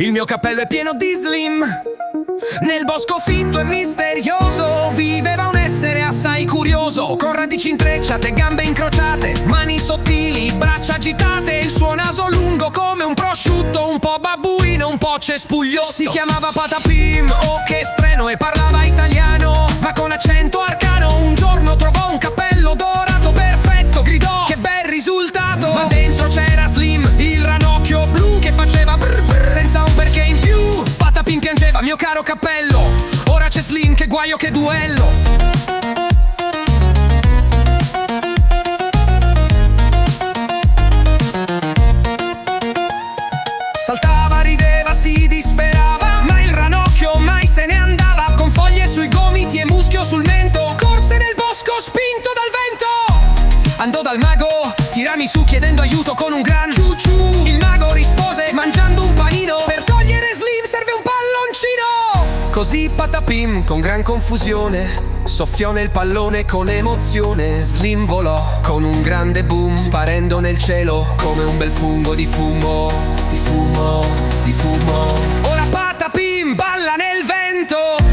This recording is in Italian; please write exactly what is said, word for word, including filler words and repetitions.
Il mio cappello è pieno di Slim. Nel bosco fitto e misterioso viveva un essere assai curioso, con radici intrecciate, gambe incrociate, mani sottili, braccia agitate. Il suo naso lungo come un prosciutto, un po' babbuino, un po' cespuglioso. Si chiamava Patapim, oh che strano, e parlava italiano, ma con accento arcano. Un giorno trovò un cappello dorato perfetto, gridò: che bel risultato! Ma dentro c'era Slim, il ranocchio blu che faceva brr brr, senza un perché in più. Patapim piangeva: mio caro cappello, ora c'è Slim, che guaio, che duello. Saltava, rideva, si disperava, ma il ranocchio mai se ne andava. Con foglie sui gomiti e muschio sul mento, corse nel bosco spinto dal vento. Andò dal mago, tirami su chiedendo aiuto con un gran ciu ciu. Il mago rispose mangiando un panino: per togliere Slim serve un palloncino. Così Patapim con gran confusione soffiò nel pallone con emozione. Slim volò con un grande boom, sparendo nel cielo come un bel fungo di fumo, di fumo, di fumo. Ora Patapim balla nel vento.